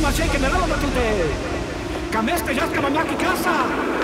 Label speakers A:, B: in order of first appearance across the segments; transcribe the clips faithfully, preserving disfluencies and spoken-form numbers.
A: macie che nella battute. Cameste già scamaniachi cassa.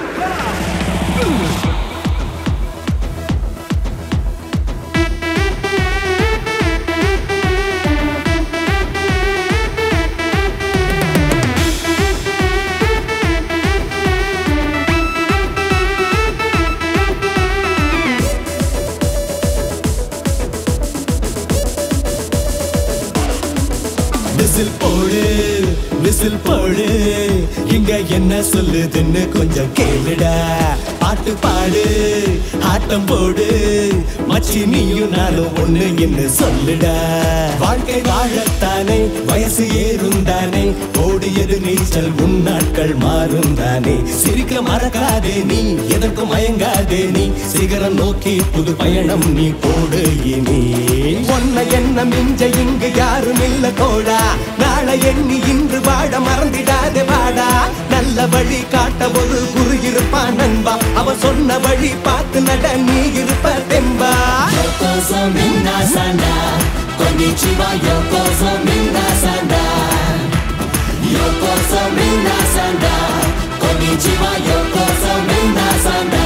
B: Whistle போடு whistle போடு இங்க என்ன சொல்லுதுன்னு கொஞ்சம் கேளுடா பாட்டு பாடு ஆட்டம் போடு மச்சி நீயும் நானும் ஒண்ணு என்ன சொல்லுடா வாழ்க்கை வாழத்தானே வயசு ஏறும் தானே ஓடியது நீச்சல் உன் நாட்கள் மாறும் தானே சிரிக்க மறக்காதே நீ எதற்கும் மயங்காதே நீ சிகரம் நோக்கி புது பயணம் நீ போடு இனி ஒன்ன என்ன மிஞ்ச இங்கு யாரும் இல்ல தோழா நாளை எண்ணி இன்று வாழ மறந்திடாதே வாடா நல்ல வழி காட்ட ஒரு குரு இருப்பான் நண்பா அவ சொன்ன வழி பார்த்து நட நீ இருப்ப தெம்பா
C: Yokozo minasanda Konnichiwa Yokozo minasanda Yokozo minasanda Konnichiwa Yokozo minasanda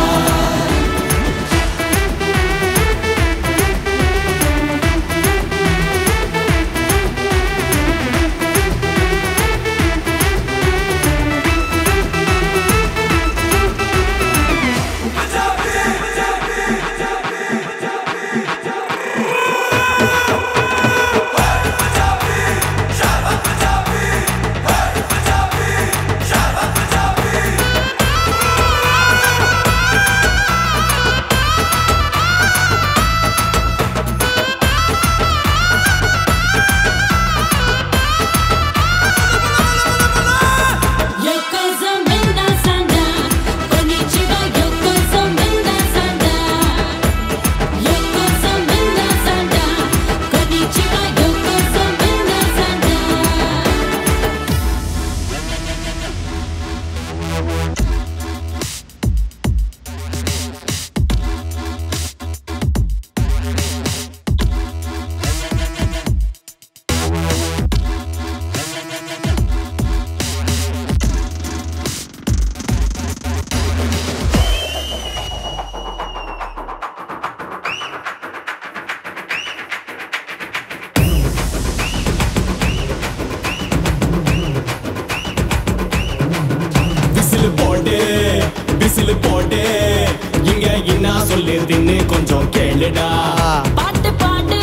B: whistle போடு இங்க என்ன சொல்லுதுன்னு கொஞ்சம் கேளுடா
D: பாட்டு பாடு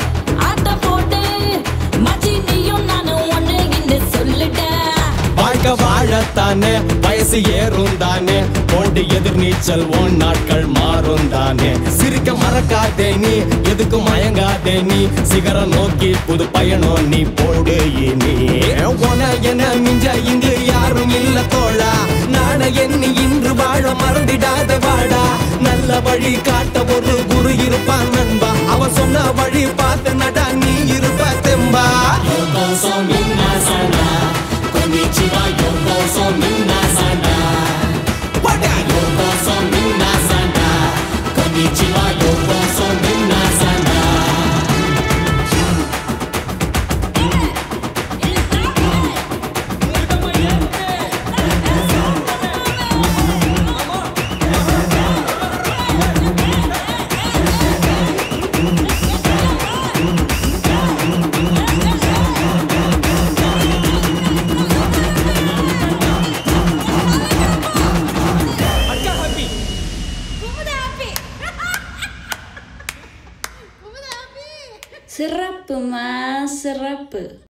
D: ஆட்ட போடு மச்சி நீயும் நானும் ஒண்ணு என்று சொல்லுடா
B: வாழ்க்கை வாழத்தானே வயசு ஏறும் தானே போண்டு எதிர் நீச்சல் உன் நாட்கள் மாறும் தானே சிரிக்க மறக்காதே நீ எதுக்கும் மயங்காதே நீ சிகரம் நோக்கி புது பயணம் நீ போடு இனி உன என மிஞ்ச இங்கு யாரும் இல்ல தோழா நாளை எண்ணி இன்று வாழ மறந்திடாத வாடா நல்ல வழி காட்ட ஒரு குரு இருப்பான் நண்பா அவ சொன்ன வழி பார்த்து நட நீ இருப்ப தெம்பா
C: Yokozo minasanda Konnichiwa Yokozo minasanda Yokozo minasanda Konnichiwa Yokozo minasanda
D: சிறப்பு மா சிறப்பு